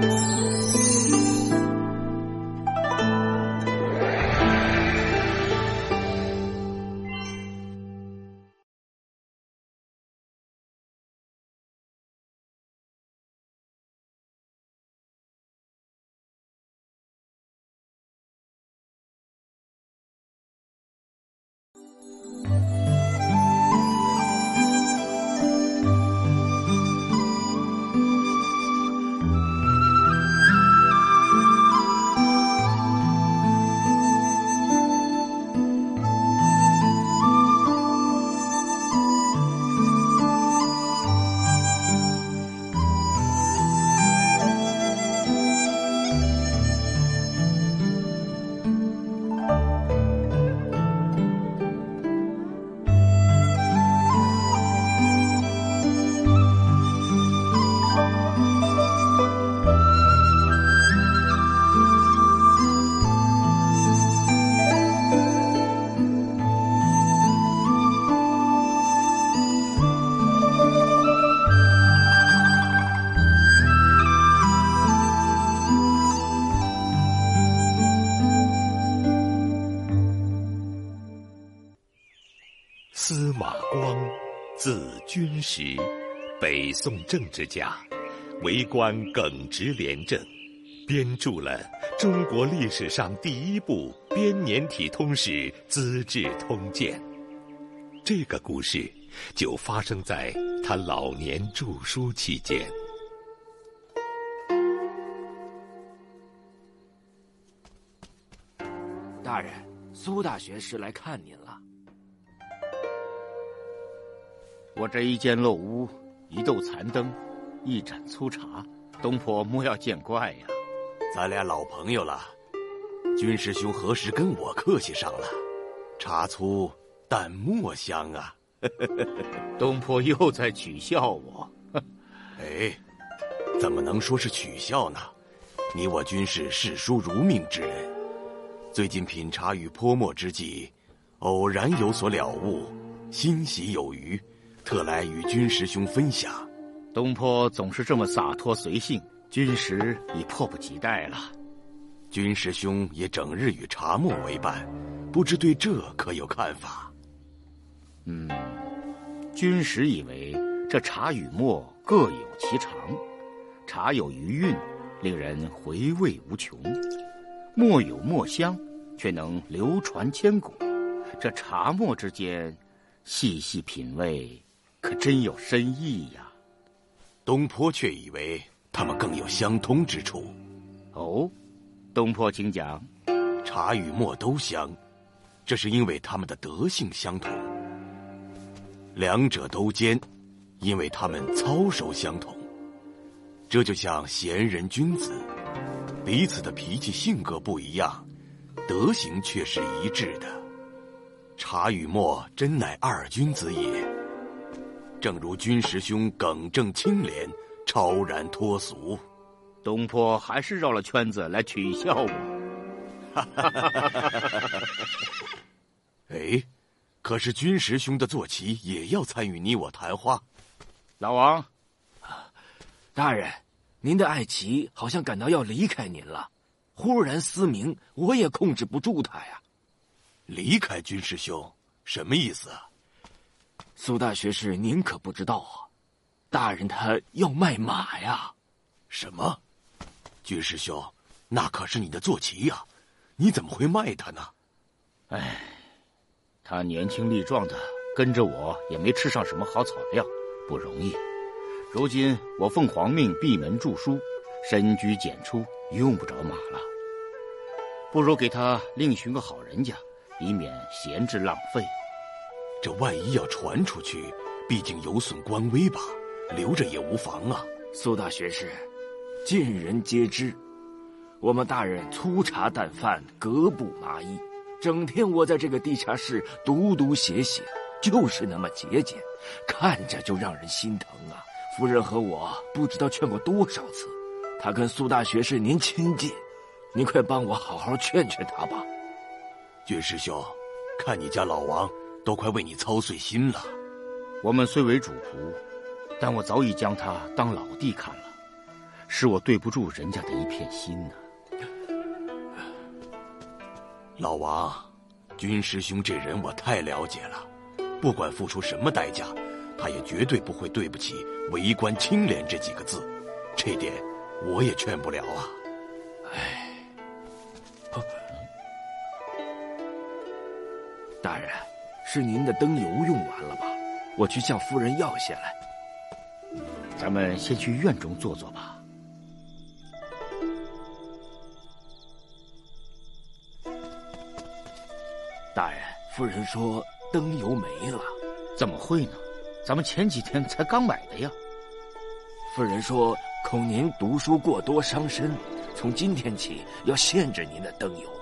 司马光，字君实，北宋政治家，为官耿直廉政，编著了中国历史上第一部编年体通史《资治通鉴》。这个故事就发生在他老年著书期间。 大人，苏大学士来看您了。 我这一间陋屋，一斗残灯，一盏粗茶，东坡莫要见怪呀。 咱俩老朋友了，君师兄何时跟我客气上了？茶粗但墨香啊。 东坡又在取笑我。 哎，怎么能说是取笑呢？你我均是视书如命之人，最近品茶与泼墨之际，偶然有所了悟，欣喜有余，特来与君师兄分享。 东坡总是这么洒脱随性，君实已迫不及待了。 君师兄也整日与茶墨为伴，不知对这可有看法？ 君实以为这茶与墨各有其长，茶有余韵，令人回味无穷；墨有墨香，却能流传千古。这茶墨之间，细细品味，可真有深意呀。 东坡却以为他们更有相通之处。 哦，东坡请讲。 茶与墨都香，这是因为他们的德性相同；两者都兼，因为他们操守相同。这就像贤人君子，彼此的脾气性格不一样，德行却是一致的。茶与墨真乃二君子也，正如君师兄耿正清廉，超然脱俗。 东坡还是绕了圈子来取笑我。 哎，可是君师兄的坐骑也要参与你我谈话。 老王， 大人，您的爱骑好像感到要离开您了，忽然嘶鸣，我也控制不住他呀。 离开君师兄，什么意思啊？ 苏大学士，您可不知道啊，大人他要卖马呀。 什么？君师兄，那可是你的坐骑呀，你怎么会卖他呢？ 哎，他年轻力壮的，跟着我也没吃上什么好草料，不容易。如今我奉皇命闭门著书，深居简出，用不着马了。不如给他另寻个好人家，以免闲置浪费。 这万一要传出去，毕竟有损官威吧，留着也无妨啊。 苏大学士，尽人皆知，我们大人粗茶淡饭，革不麻衣，整天窝在这个地下室读读写写，就是那么节俭，看着就让人心疼啊。夫人和我不知道劝过多少次，他跟苏大学士您亲近，您快帮我好好劝劝他吧。 君师兄，看你家老王都快为你操碎心了。 我们虽为主仆，但我早已将他当老弟看了。 是我对不住人家的一片心呢。 老王，军师兄这人我太了解了，不管付出什么代价，他也绝对不会对不起“为官清廉”这几个字，这点我也劝不了啊。 大人，是您的灯油用完了吧？我去向夫人要下来。 咱们先去院中坐坐吧。 大人，夫人说灯油没了。 怎么会呢？咱们前几天才刚买的呀。 夫人说恐您读书过多伤身，从今天起要限制您的灯油。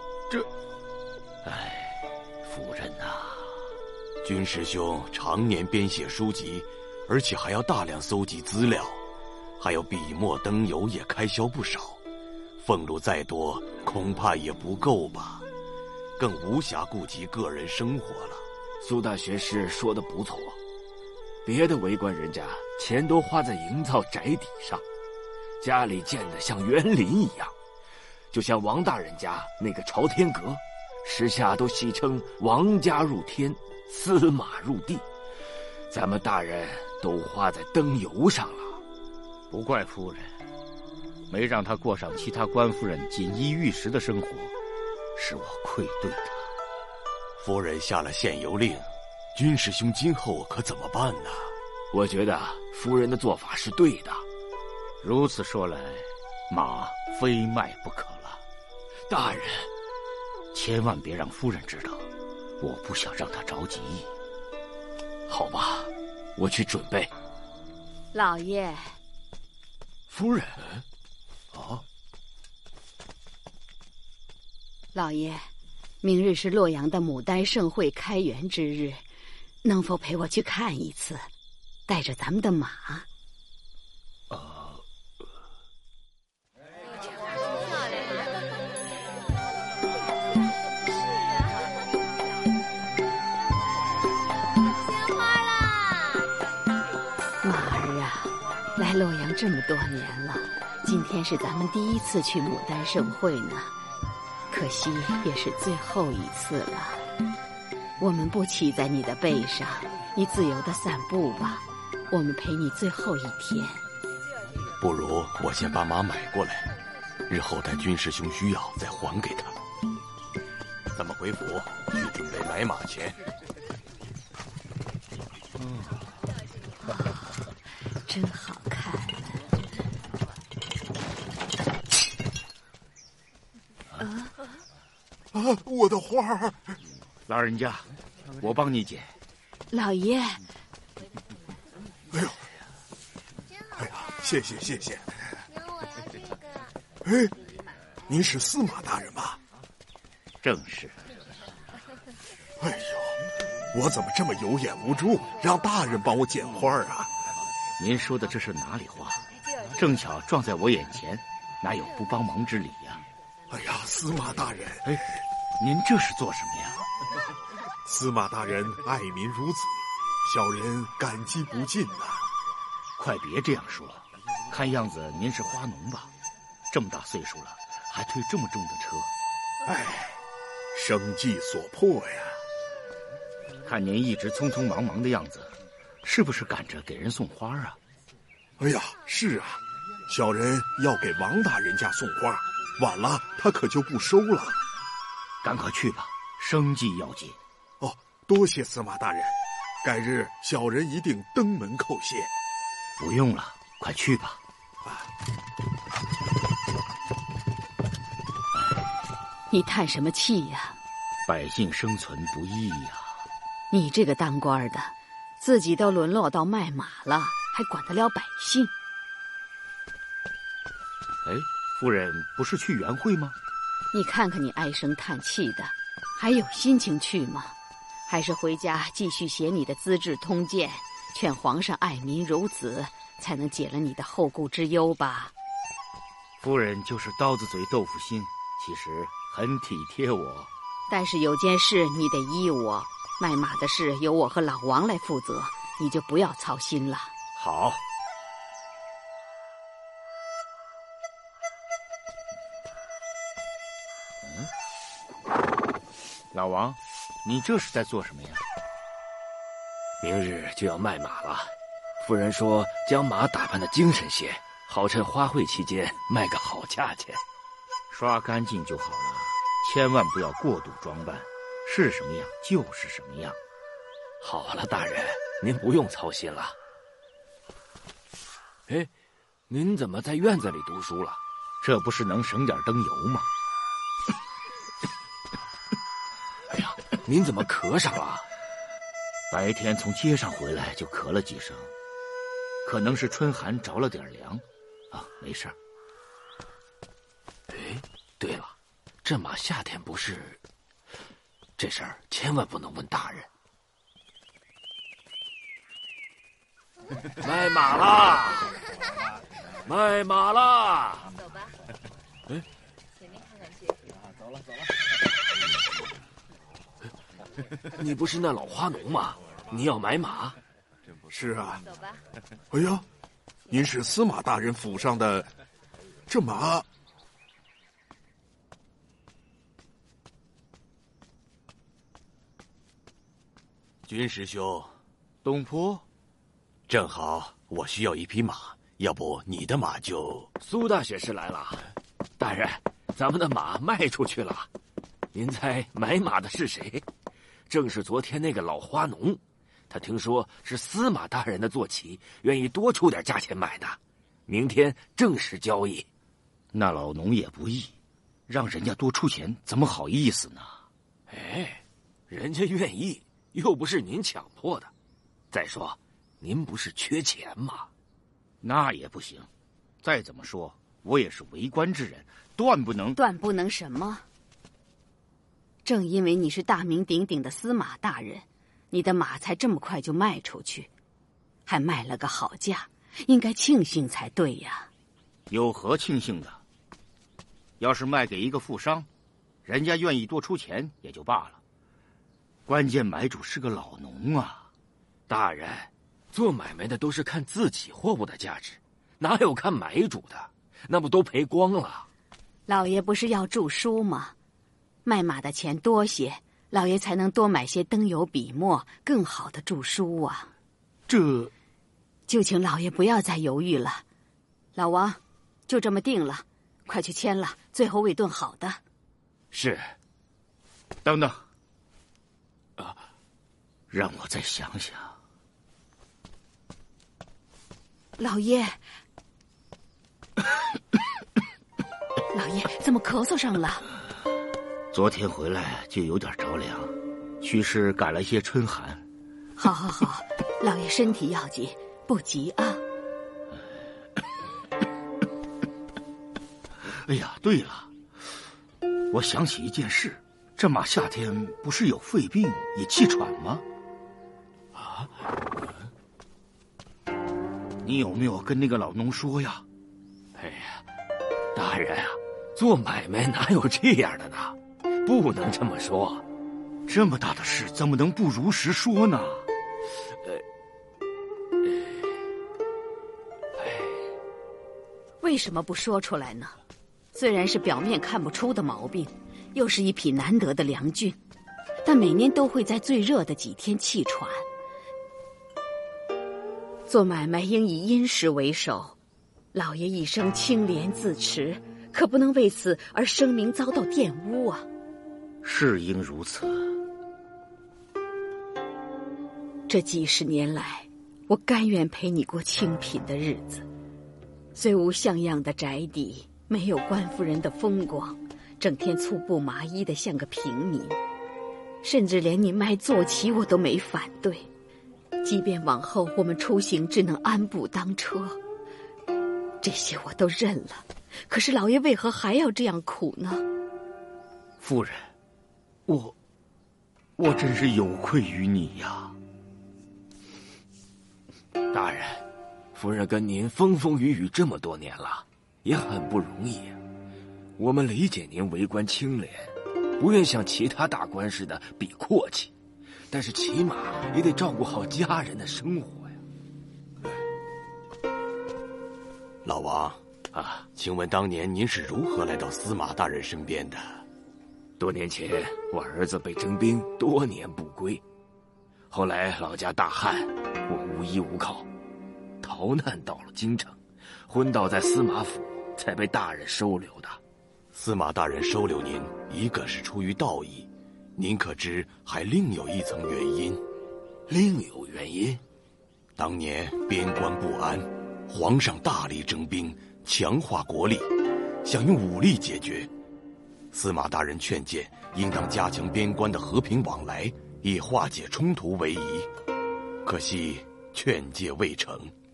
夫人呐， 军师兄常年编写书籍，而且还要大量搜集资料，还有笔墨灯油也开销不少，俸禄再多恐怕也不够吧，更无暇顾及个人生活了。 苏大学士说的不错，别的为官人家钱都花在营造宅邸上，家里建得像园林一样，就像王大人家那个朝天阁，时下都戏称王家入天，司马入地，咱们大人都花在灯油上了。 不怪夫人，没让他过上其他官夫人锦衣玉食的生活，是我愧对他。 夫人下了限油令，军师兄今后可怎么办呢？ 我觉得夫人的做法是对的。 如此说来，马非卖不可了。 大人， 千万别让夫人知道，我不想让她着急。 好吧，我去准备。 老爷， 夫人， 老爷，明日是洛阳的牡丹盛会开园之日，能否陪我去看一次，带着咱们的马？来洛阳这么多年了，今天是咱们第一次去牡丹盛会呢，可惜也是最后一次了。我们不骑在你的背上，你自由地散步吧，我们陪你最后一天。 不如我先把马买过来，日后待军师兄需要再还给他。咱们回府去准备买马钱。 真好看。 我的花儿！ 老人家，我帮你捡。 老爷， 哎呀，谢谢。哎，您是司马大人吧？ 正是。 哎呦，我怎么这么有眼无珠，让大人帮我捡花啊？ 您说的这是哪里话？正巧撞在我眼前，哪有不帮忙之理呀？ 哎呀，司马大人， 您这是做什么呀？ 司马大人爱民如子，小人感激不尽呐。 快别这样说，看样子您是花农吧？这么大岁数了，还推这么重的车。 生计所迫呀。 看您一直匆匆忙忙的样子，是不是赶着给人送花啊？ 哎呀，是啊，小人要给王大人家送花，晚了他可就不收了。 赶快去吧，生计要紧。 哦，多谢司马大人，改日小人一定登门叩谢。 不用了，快去吧。 你叹什么气呀？ 百姓生存不易呀。 你这个当官的，自己都沦落到卖马了，还管得了百姓？ 夫人不是去园会吗？ 你看看你唉声叹气的，还有心情去吗？还是回家继续写你的《资治通鉴》，劝皇上爱民如子，才能解了你的后顾之忧吧？ 夫人就是刀子嘴豆腐心，其实很体贴我。 但是有件事你得依我，卖马的事由我和老王来负责，你就不要操心了。 好。 老王，你这是在做什么呀？ 明日就要卖马了，夫人说将马打扮的精神些，好趁花卉期间卖个好价钱。 刷干净就好了，千万不要过度装扮，是什么样就是什么样。 好了，大人，您不用操心了。哎，您怎么在院子里读书了？ 这不是能省点灯油吗？ 哎呀，您怎么咳上了？ 白天从街上回来就咳了几声，可能是春寒着了点凉。啊，没事儿。 哎，对了，这马夏天不是……这事儿千万不能问大人。卖马啦！卖马啦！ 走吧。 哎， 前面看看去。 走了。 你不是那老花农吗？你要买马？ 是啊。 走吧。 哎呀，您是司马大人府上的，这马。 军师兄， 东坡， 正好我需要一匹马，要不你的马就…… 苏大学士来了，大人，咱们的马卖出去了。您猜买马的是谁？正是昨天那个老花农。他听说是司马大人的坐骑，愿意多出点价钱买的。明天正式交易。 那老农也不易，让人家多出钱，怎么好意思呢？ 哎，人家愿意，又不是您强迫的。再说，您不是缺钱吗？ 那也不行。再怎么说，我也是为官之人，断不能什么？正因为你是大名鼎鼎的司马大人，你的马才这么快就卖出去，还卖了个好价，应该庆幸才对呀。 有何庆幸的？要是卖给一个富商，人家愿意多出钱也就罢了，关键买主是个老农啊。 大人，做买卖的都是看自己货物的价值，哪有看买主的？那不都赔光了？ 老爷不是要著书吗？卖马的钱多些，老爷才能多买些灯油笔墨，更好的著书啊。 这， 就请老爷不要再犹豫了。老王，就这么定了，快去签了，最后喂顿好的。 是。 等等，让我再想想。 老爷，老爷怎么咳嗽上了？ 昨天回来就有点着凉，须是赶了些春寒。 好，老爷身体要紧，不急啊。 哎呀，对了，我想起一件事，这马夏天不是有肺病也气喘吗？啊？你有没有跟那个老农说呀？ 哎呀，大人啊，做买卖哪有这样的呢？不能这么说。 这么大的事怎么能不如实说呢？ 为什么不说出来呢？虽然是表面看不出的毛病，又是一匹难得的良骏，但每年都会在最热的几天气喘。做买卖应以殷实为首，老爷一生清廉自持，可不能为此而声名遭到玷污啊。 是应如此。 这几十年来，我甘愿陪你过清贫的日子，虽无像样的宅邸，没有官夫人的风光，整天粗布麻衣的像个平民，甚至连你卖坐骑我都没反对，即便往后我们出行只能安步当车，这些我都认了。可是老爷为何还要这样苦呢？ 夫人，我真是有愧于你呀。 大人，夫人跟您风风雨雨这么多年了，也很不容易呀。我们理解您为官清廉，不愿像其他大官似的比阔气，但是起码也得照顾好家人的生活呀。 老王啊，请问当年您是如何来到司马大人身边的？ 多年前，我儿子被征兵，多年不归。后来老家大旱，我无依无靠，逃难到了京城，昏倒在司马府，才被大人收留的。 司马大人收留您，一个是出于道义，您可知还另有一层原因？ 另有原因？ 当年边关不安，皇上大力征兵，强化国力，想用武力解决。司马大人劝谏，应当加强边关的和平往来，以化解冲突为宜。可惜劝诫未成，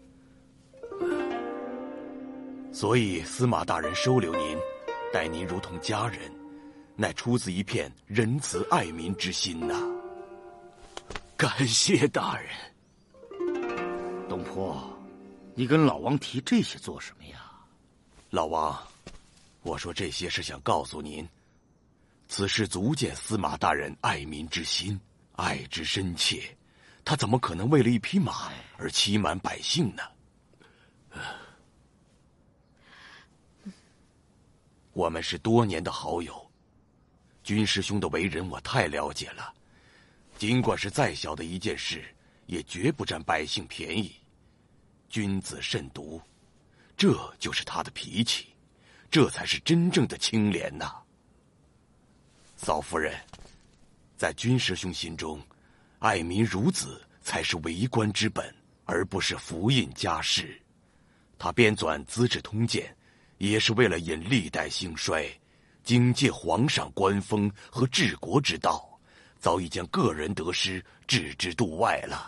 所以司马大人收留您，待您如同家人，乃出自一片仁慈爱民之心呐。 感谢大人。 东坡，你跟老王提这些做什么呀？ 老王，我说这些是想告诉您，此事足见司马大人爱民之心，爱之深切。他怎么可能为了一匹马而欺瞒百姓呢？我们是多年的好友，军师兄的为人我太了解了，尽管是再小的一件事，也绝不占百姓便宜。君子慎独，这就是他的脾气，这才是真正的清廉呐。嫂夫人，在军师兄心中，爱民如子才是为官之本，而不是服印家事。他编纂《资治通鉴》，也是为了引历代兴衰，警戒皇上官风和治国之道，早已将个人得失置之度外了。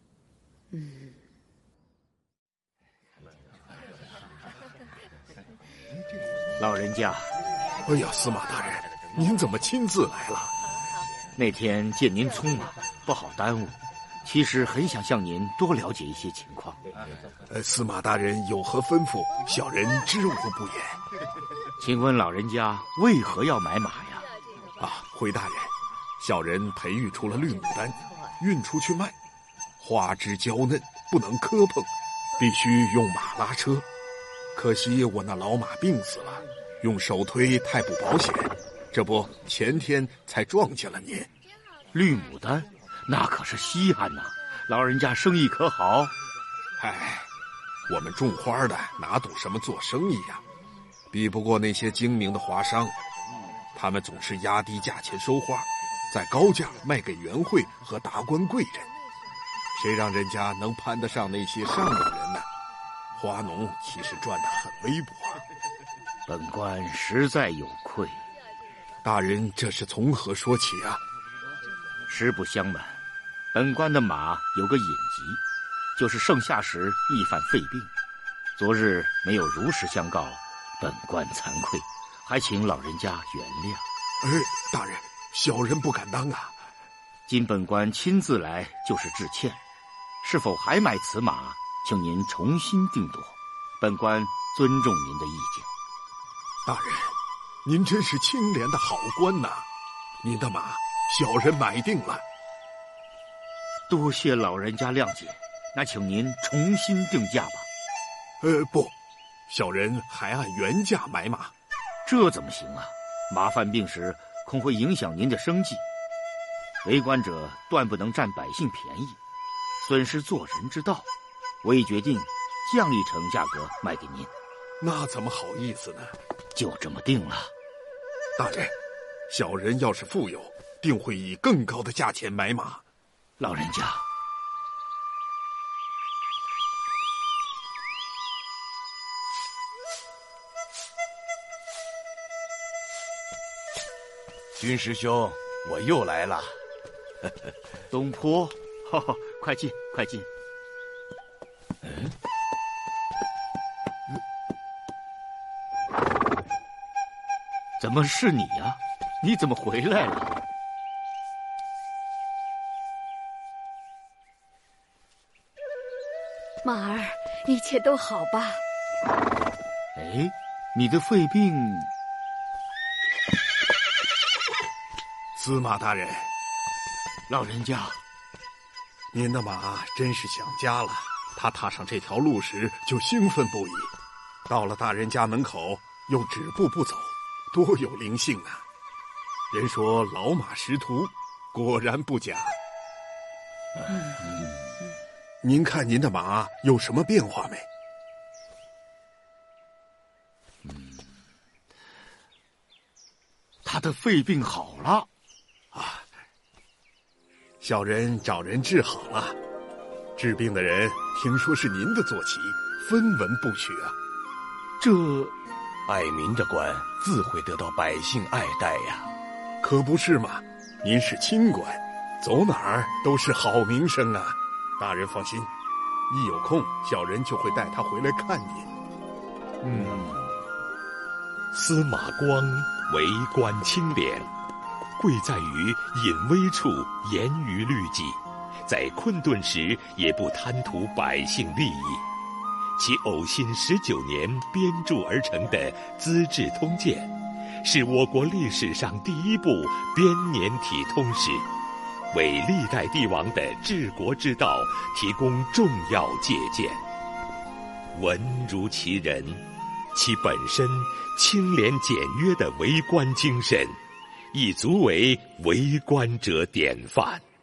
老人家， 哎呀，司马大人，您怎么亲自来了？ 那天见您匆忙，不好耽误。其实很想向您多了解一些情况。 司马大人有何吩咐，小人知无不言。 请问老人家为何要买马呀？ 回大人，小人培育出了绿牡丹，运出去卖。花枝娇嫩，不能磕碰，必须用马拉车。可惜我那老马病死了，用手推太不保险，这不前天才撞见了您。 绿牡丹，那可是稀罕呐，老人家生意可好？ 我们种花的哪懂什么做生意呀，比不过那些精明的花商，他们总是压低价钱收花，再高价卖给元会和达官贵人，谁让人家能攀得上那些上等人呢？花农其实赚得很微薄。 本官实在有愧。 大人这是从何说起啊？ 实不相瞒，本官的马有个隐疾，就是盛夏时易犯肺病。昨日没有如实相告，本官惭愧，还请老人家原谅。 大人，小人不敢当啊。 今本官亲自来就是致歉，是否还买此马，请您重新定夺，本官尊重您的意见。 大人，您真是清廉的好官呐！您的马，小人买定了。 多谢老人家谅解，那请您重新定价吧。 不，小人还按原价买马。 这怎么行啊？马犯病时恐会影响您的生计，为官者断不能占百姓便宜，损失做人之道。我已决定降一成价格卖给您。 那怎么好意思呢？ 就这么定了。 大人，小人要是富有，定会以更高的价钱买马。 老人家， 军师兄，我又来了。 东坡，快进，快进。怎么是你呀？你怎么回来了？ 马儿，一切都好吧？ 你的肺病…… 司马大人， 老人家， 您的马真是想家了。他踏上这条路时就兴奋不已，到了大人家门口又止步不走，多有灵性啊！ 人说老马识途，果然不假。您看您的马有什么变化没？ 他的肺病好了。 小人找人治好了。治病的人听说是您的坐骑，分文不取啊。 这爱民的官自会得到百姓爱戴呀。 可不是嘛，您是清官，走哪儿都是好名声啊。大人放心，一有空小人就会带他回来看您。 司马光为官清廉，贵在于隐微处严于律己，在困顿时也不贪图百姓利益。其呕心19年编著而成的《资治通鉴》，是我国历史上第一部编年体通史，为历代帝王的治国之道提供重要借鉴。文如其人，其本身清廉简约的为官精神，亦足为为官者典范。